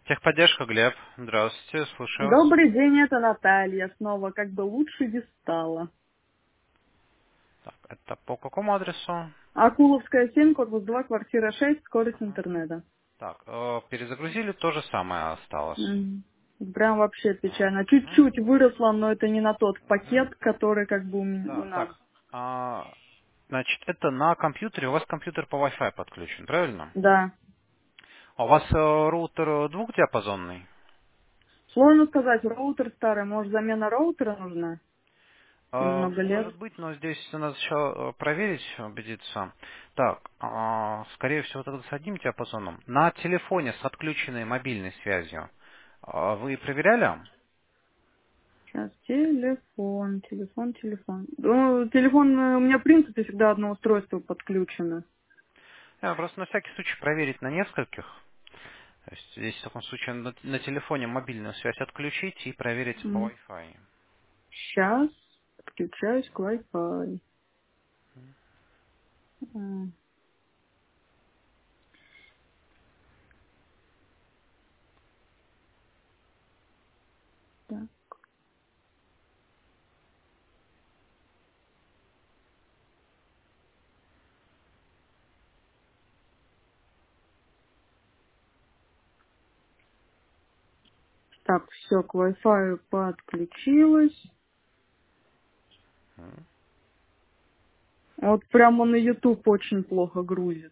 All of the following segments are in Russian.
Техподдержка, Глеб. Здравствуйте, слушаю вас. Добрый день, это Наталья. Снова как бы лучше не стало. Так, это по какому адресу? Акуловская 7, корпус 2, квартира 6, скорость интернета. Так, перезагрузили, то же самое осталось. М, Прям вообще печально. Мгм, Чуть-чуть выросла, но это не на тот мгм. пакет, который как бы у Да, нас. так. Значит, это на компьютере, у вас компьютер по Wi-Fi подключен, правильно? Да. А у вас роутер двухдиапазонный? Сложно сказать, роутер старый. Может, замена роутера нужна? Им много лет. Может быть, но здесь надо сначала проверить, убедиться. Так, скорее всего, тогда с одним диапазоном. На телефоне с отключенной мобильной связью вы проверяли? Сейчас, телефон. Ну, телефон, у меня в принципе всегда одно устройство подключено. Просто на всякий случай проверить на нескольких. То есть здесь в таком случае на телефоне мобильную связь отключить и проверить по Wi-Fi. Сейчас подключаюсь к Wi-Fi. М, Так, так, все, к Wi-Fi подключилась. М. Вот прямо на YouTube очень плохо грузит.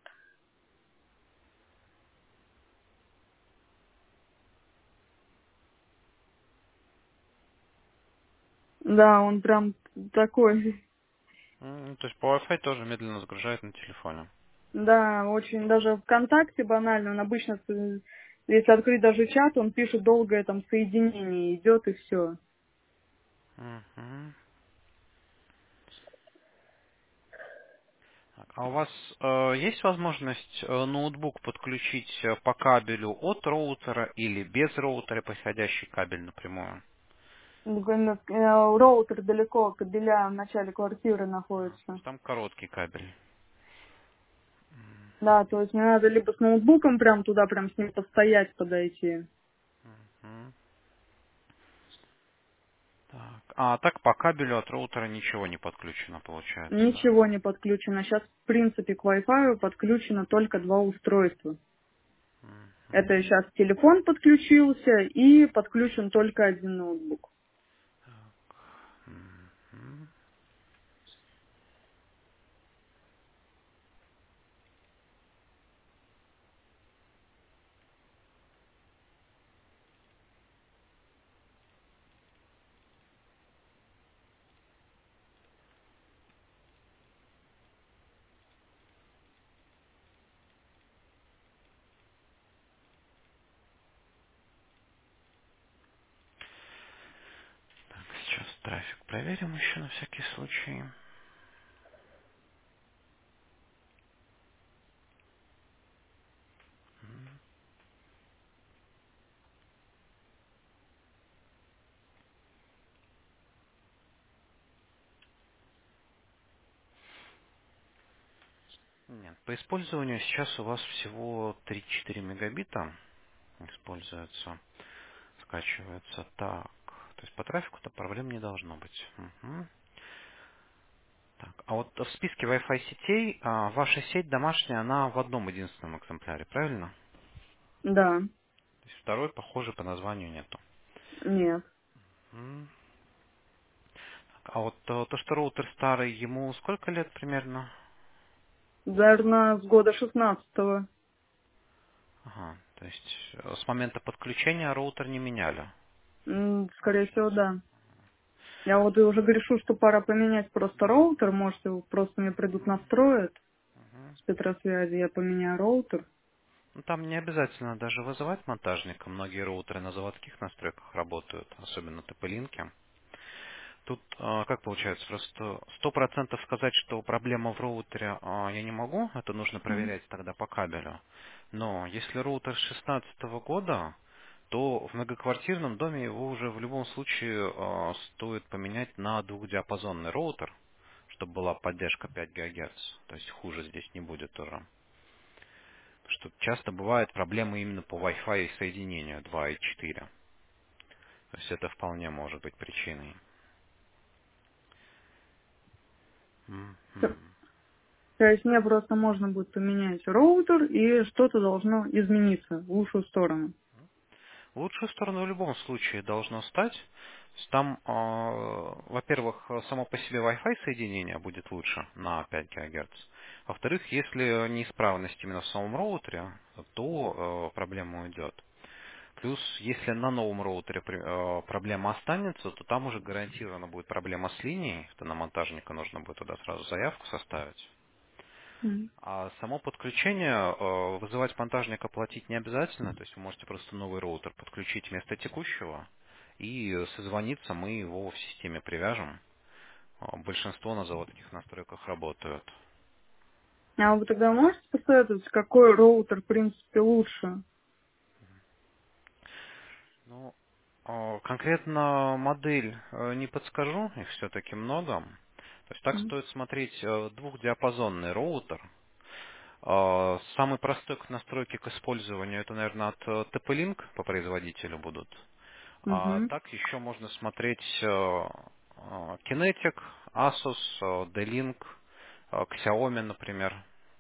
Да, он прям такой. То есть по Wi-Fi тоже медленно загружает на телефоне. Да, очень даже ВКонтакте банально. Он обычно, если открыть даже чат, он пишет долгое там соединение, идет и все. Мгм. Так, а у вас есть возможность ноутбук подключить по кабелю от роутера или без роутера, подходящий кабель напрямую? Роутер далеко, кабеля в начале квартиры То находится. есть там короткий кабель. Да, то есть мне надо либо с ноутбуком прям туда, прям с ним постоять, подойти. Мгм. Так. А так по кабелю от роутера ничего не подключено, получается, да? Ничего не подключено. Сейчас, в принципе, к Wi-Fi подключено только два устройства. Мгм. Это сейчас телефон подключился и подключен только один ноутбук. Мгм. Так, сейчас трафик проверим еще на всякий случай. Нет, по использованию сейчас у вас всего 3-4 мегабита используется, скачивается. Так, то есть по трафику-то проблем не должно быть. Мгм. Так, а вот в списке Wi-Fi сетей ваша сеть домашняя, она в одном единственном экземпляре, правильно? Да, То есть второй, похоже, по названию нету. нет. М. А вот то, что роутер старый, ему сколько лет примерно? Наверное, с года 16-го. Ага, то есть с момента подключения роутер не меняли, Скорее всего, получается. да. Я вот и уже грешу, что пора поменять просто роутер. Может, его просто мне придут настроят Мгм. с Петросвязи, я поменяю роутер. Ну, там не обязательно даже вызывать монтажника. Многие роутеры на заводских настройках работают, особенно TP-линки. Тут как получается, просто 100% сказать, что проблема в роутере я не могу, это нужно М. проверять тогда по кабелю. Но если роутер с 2016 года, то в многоквартирном доме его уже в любом случае стоит поменять на двухдиапазонный роутер, чтобы была поддержка 5 ГГц. То есть хуже здесь не будет уже. что часто бывают проблемы именно по Wi-Fi соединению 2.4. То есть это вполне может быть причиной. То Мгм. то есть мне просто можно будет поменять роутер, и что-то должно измениться в лучшую сторону. В лучшую сторону в любом случае должно стать. То есть там, во-первых, само по себе Wi-Fi соединение будет лучше на 5 ГГц. Во-вторых, если неисправность именно в самом роутере, то проблема уйдет. Плюс, если на новом роутере проблема останется, то там уже гарантированно будет проблема с линией. Это на монтажника нужно будет туда сразу заявку составить. Мгм. А само подключение, вызывать монтажника платить не обязательно, то есть вы можете просто новый роутер подключить вместо текущего, и созвониться, мы его в системе привяжем. Большинство на заводских настройках работают. А вы тогда можете посоветовать, какой роутер, в принципе, лучше? Ну, конкретно модель не подскажу, их все-таки много. То есть так Мгм. стоит смотреть двухдиапазонный роутер. Самый простой к настройке к использованию это, наверное, от TP-Link по производителю будут. А Мгм. так еще можно смотреть Kinetic, Asus, D-Link, Xiaomi, например.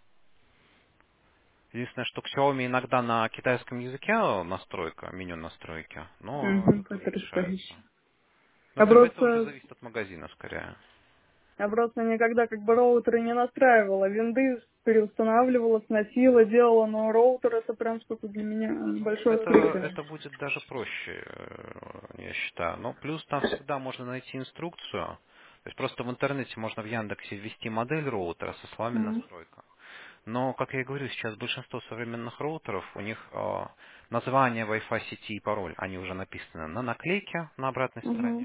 Единственное, что Xiaomi иногда на китайском языке настройка, меню настройки, но это Мгм. тоже решается. Потрясающе. Но Я это уже просто, зависит от магазина скорее. я просто никогда как бы роутеры не настраивала. Винды переустанавливала, сносила, делала, но роутер это прям что-то для меня Ну, большое открытие. это будет даже проще, я считаю. Но плюс там всегда можно найти инструкцию. То есть просто в интернете можно в Яндексе ввести модель роутера со словами Мгм. настройка. Но, как я и говорю, сейчас большинство современных роутеров, у них название Wi-Fi сети и пароль, они уже написаны на наклейке на обратной Мгм. стороне.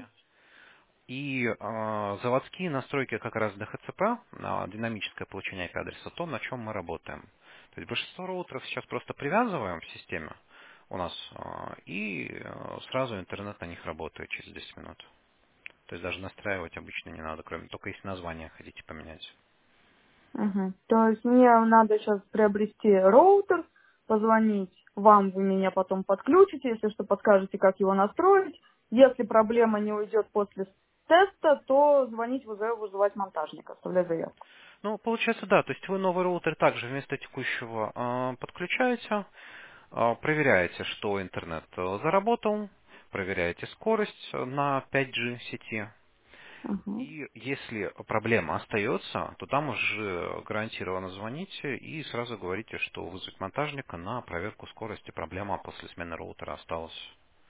И заводские настройки как раз DHCP, динамическое получение IP-адреса, то, на чем мы работаем. То есть большинство роутеров сейчас просто привязываем в системе у нас, и сразу интернет на них работает через 10 минут. То есть даже настраивать обычно не надо, кроме только если название хотите поменять. Мгм. То есть мне надо сейчас приобрести роутер, позвонить вам, вы меня потом подключите, если что, подскажете, как его настроить. Если проблема не уйдет после теста, то звонить в УЗ, вызывать монтажника, оставлять заявку. Ну, получается, да, то есть вы новый роутер также вместо текущего подключаете, проверяете, что интернет заработал, проверяете скорость на 5G сети. Мгм. И если проблема остается, то там уже гарантированно звоните и сразу говорите, что вызвать монтажника на проверку скорости. Проблема после смены роутера осталась.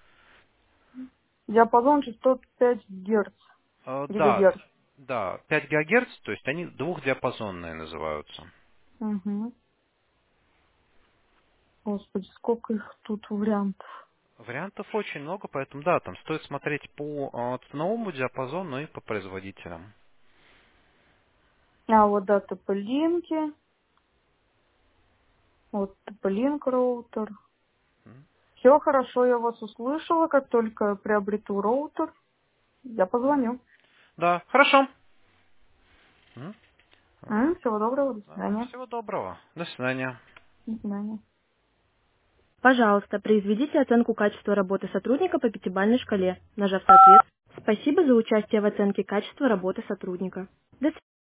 Диапазон частот 5 Гц, Да, гигагерц. да, 5 ГГц, то есть они двухдиапазонные называются. Мгм. Господи, сколько их тут вариантов. Вариантов очень много, поэтому да, там стоит смотреть по ценовому диапазону и по производителям. А вот да, TP-линки, вот TP-линк роутер. М. Все хорошо, я вас услышала. Как только приобрету роутер, я позвоню. Да, хорошо. М. Всего доброго, до Да, свидания. всего доброго. До свидания. До свидания. Пожалуйста, произведите оценку качества работы сотрудника по пятибалльной шкале, нажав соответствие. Спасибо за участие в оценке качества работы сотрудника. До